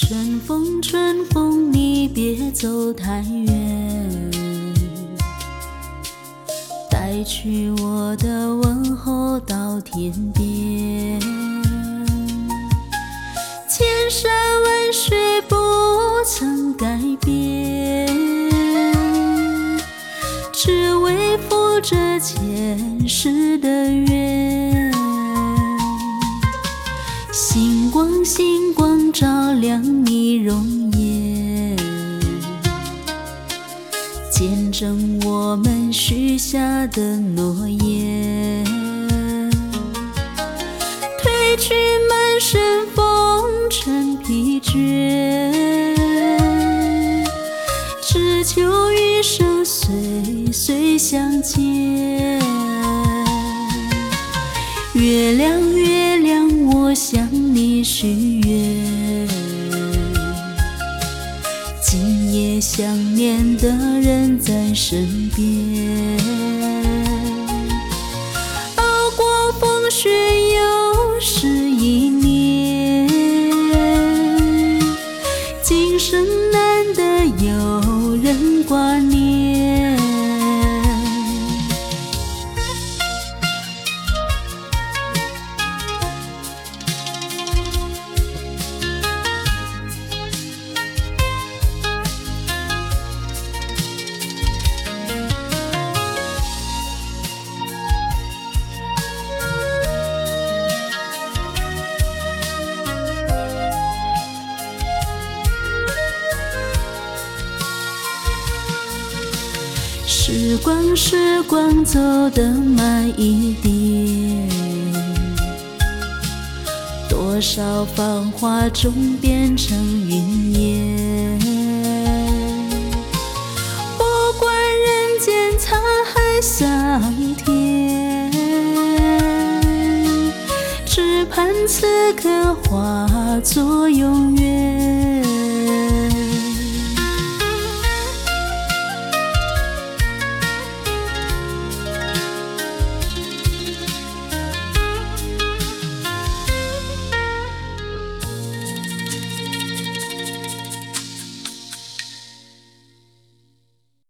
春风，春风，你别走太远，带去我的问候到天边。千山万水不曾改变，只为赴这前世的缘。星光，星光照亮你容颜，见证我们许下的诺言。褪去满身风尘疲倦，只求余生岁岁相见。月亮，月亮，我向你许愿，今夜想念的人在身边。熬过风雪又是一年，今生难得有人挂念。时光，时光走得慢一点，多少繁华终变成云烟。不管人间沧海桑田，只盼此刻化作永远。